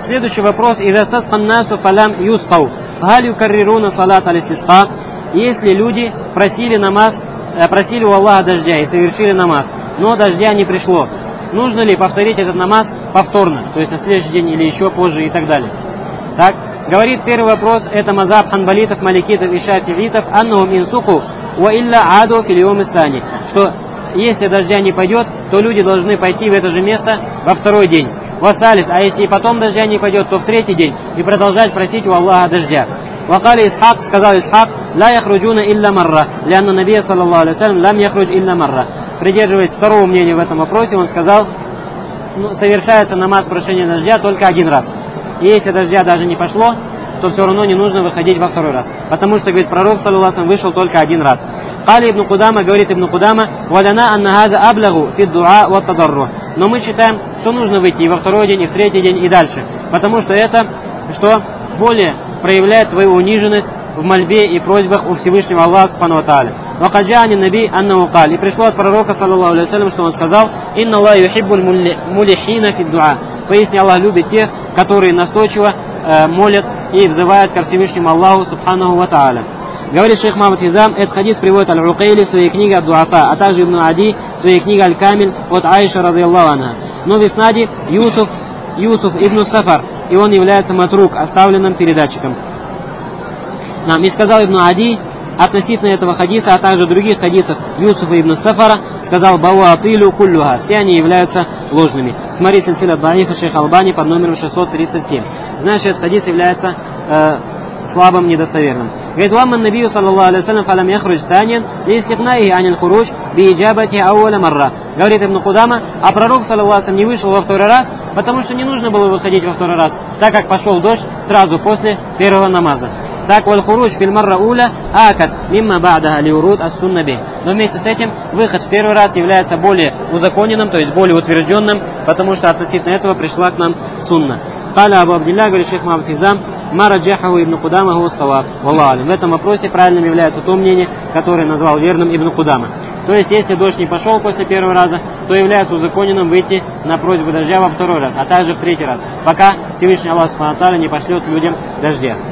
Следующий вопрос. «Иза стасқан насу фалям юскау, халь юкаррируна салат аль-истисқа». Если люди просили у Аллаха дождя и совершили намаз, но дождя не пришло, нужно ли повторить этот намаз повторно, то есть на следующий день или еще позже и так далее? Так, говорит первый вопрос, это мазаб ханбалитов, маликитов и шафиитов, аннахум инсуку ва илля аду фил йом ис-сани, что если дождя не пойдет, то люди должны пойти в это же место во второй день. Васалит, а если и потом дождя не пойдет, то в третий день и продолжать просить у Аллаха дождя. Вакали Исхак, сказал Исхак, ла яхруджуна илля марра, лянна набия саллаллаху алейхи вассалям лам яхрудж илля марра. Придерживаясь второго мнения в этом вопросе, он сказал, совершается намаз прошения дождя только один раз. И если дождя даже не пошло, то все равно не нужно выходить во второй раз. Потому что, говорит, пророк, саллаллаху алейхи вассалям, вышел только один раз. Кали ибн Кудама, говорит ибн Кудама, валяна анна хаза аблягу фид дуа ва тадарру. Но мы считаем, что нужно выйти и во второй день, и в третий день, и дальше. Потому что это, что более проявляет твою униженность в мольбе и просьбах у Всевышнего Аллаха субхану ва тааля. Вакаджани наби аннаху каль. И пришло от пророка, саллаллаху алейхи вассалям, что он сказал, инна Аллах юхиббуль мулихина фид дуа. Поясни, Аллах любит тех, которые настойчиво молят и взывают ко Всевышнему Аллаху субхану ва тааля. Говорит шейх Мухаммад Хизам, этот хадис приводит Аль-Рукайли в своей книге Ад-Дуафа, а также Ибн Ади в своей книге Аль-Камиль от Аиша радийаллаху анха. Но в иснаде Юсуф ибн Сафар, и он является матрук, оставленным передатчиком. Нам и сказал Ибн Ади относительно этого хадиса, а также других хадисов Юсуфа ибн Сафара, сказал бауатилю куллюха, все они являются ложными. Смотри сильсила даифа шейх Албани под номером 637. Значит, этот хадис является слабым, недостоверным. Говорит, вамман набию саллаллаху алейхи вассалям фалам яхруж танин листихнаихи анил хуруж бииджабати ауаля марра. Говорит Ибн Кудама, а пророк саллаллаху алейхи вассалям не вышел во второй раз, потому что не нужно было выходить во второй раз, так как пошел дождь сразу после первого намаза. Так, валь хуруж фил марра уля акад мимма ба'даха лиурут ас-сунна бих. Но вместе с этим выход в первый раз является более узаконенным, то есть более утвержденным, потому что относительно этого пришла к нам сунна. Каля Абу Абдилля, говорит шейх Мухаммад Хизам, ма раджахаху ибн Кудама хуа ссаваб. Валлаху алим. В этом вопросе правильным является то мнение, которое назвал верным Ибн Кудама. То есть, если дождь не пошел после первого раза, то является узаконенным выйти на просьбу дождя во второй раз, а также в третий раз, пока Всевышний Аллах субхану ва тааля не пошлет людям дождя.